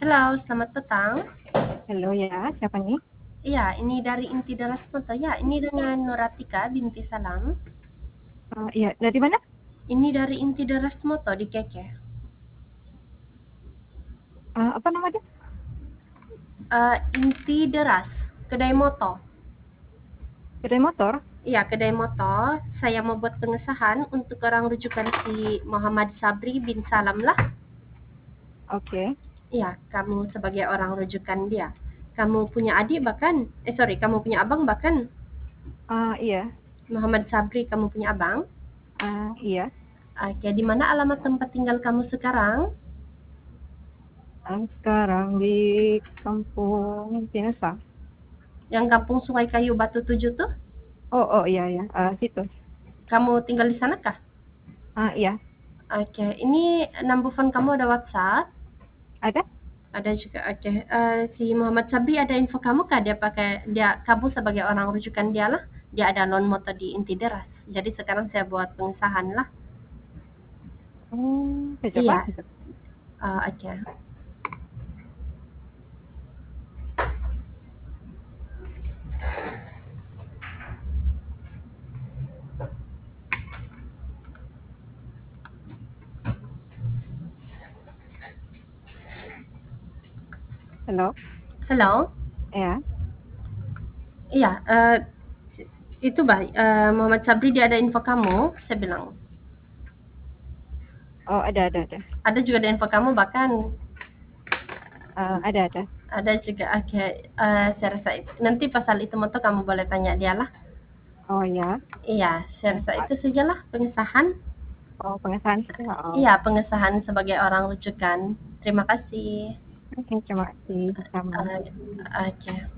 Halo, selamat petang. Halo ya, siapa nih? Iya, ini dari Inti Deras Foto. Ya, ini dengan Nuratika binti Salam. Iya, dari mana? Ini dari Inti Deras Moto di Keke. Apa nama dia? Inti Deras, kedai moto. Kedai motor? Iya, kedai moto. Saya mau buat pengesahan untuk orang rujukan si Muhammad Sabri bin Salam lah. Oke. Iya, kamu sebagai orang rujukan dia. Kamu punya adik bahkan? Sorry, kamu punya abang bahkan? Iya. Muhammad Sabri, kamu punya abang? Iya. Oke, di mana alamat tempat tinggal kamu sekarang? Sekarang di Kampung Tinasa. Yang kampung Sungai Kayu Batu 7 tuh? Oh, iya, iya. Situ. Kamu tinggal di sana kah? Iya. Oke, ini number phone kamu ada WhatsApp? Ada? Ada juga. Oke. Si Muhammad Sabri ada info kamu kah? Dia kamu sebagai orang rujukan dia lah. Dia ada loan motor di Inti Deras. Jadi sekarang saya buat pengesahan lah. Kejap, Iya. ah. Kejap. Oke. Halo? Halo. Ya. Iya. Itu bah. Muhammad Sabri dia ada info kamu. Saya bilang. Oh, ada. Ada juga ada info kamu bahkan. Ada. Ada juga. Oke. Saya rasa nanti pasal itu motor kamu boleh tanya dia lah. Oh, ya. Iya, saya rasa itu sajalah pengesahan. Oh, pengesahan saja. Oh. Iya, pengesahan sebagai orang rujukan. Terima kasih. Oke, terima kasih. Sama. Oke.